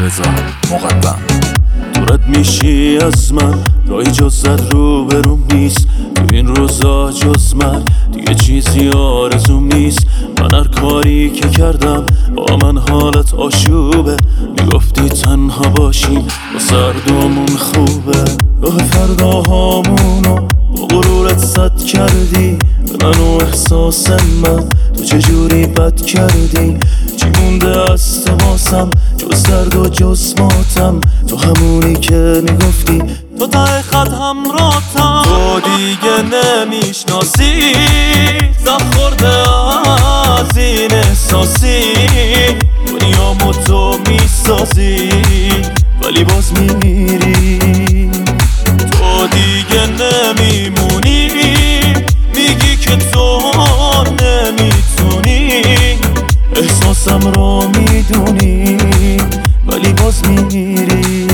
رضا مقدم. دورت میشی از من، رای جز رو بروم نیست. تو این روزا جز من دیگه چیزی آرزوم نیست. من هر کاری که کردم با من حالت آشوبه. میگفتی تنها باشیم با سردامون خوبه. راه فرداهامونو با غرورت سد کردی. به من و احساس من تو چجوری بد کردی. چی مونده از تماسم جز درد و جز ماتم؟ تو همونی که میگفتی تو ته خط همراهتم. تو دیگه نمیشناسی زخ خورده از این احساسی. دنیامو تو میسازی ولی باز میمیری. تو دیگه نمیمونی، میگی که تو نمیتونی. احساسم رو میدونی ولی باز میمیری.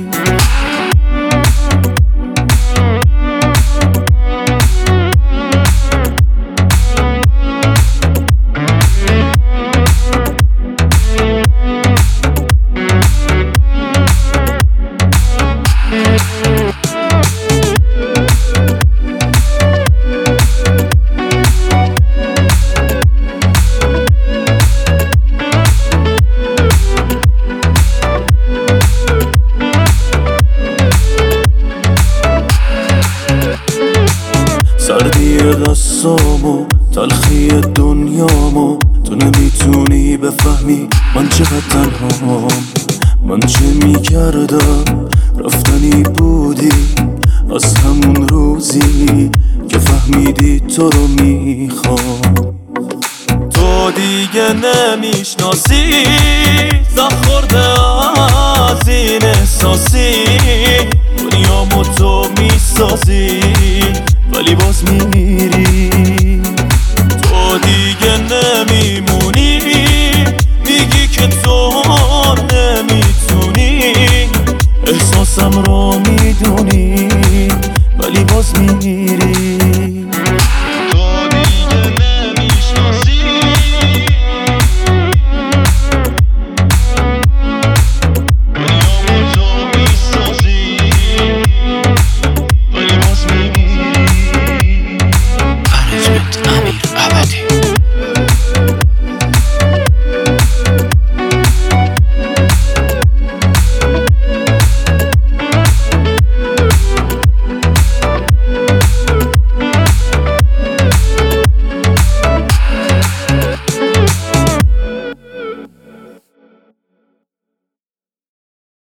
سردی دستامو، تلخی دنیامو، تو نمیتونی بفهمی من چقدر تنهام. من چه میکردم رفتنی بودی از همون روزی که فهمیدی تو رو میخوام. تو دیگه نمیشناسی زخ خورده از این احساسی. دنیامو تو میسازی ولی باز میمیری. تو دیگه نمیمونی،